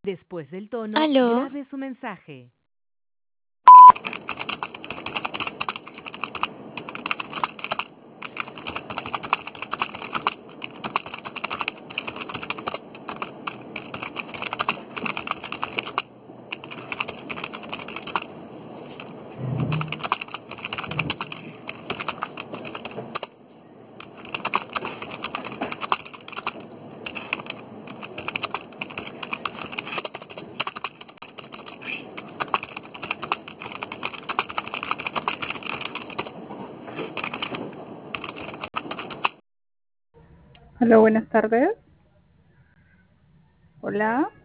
Después del tono, Aló. grabe su mensaje. Hola, buenas tardes. Hola.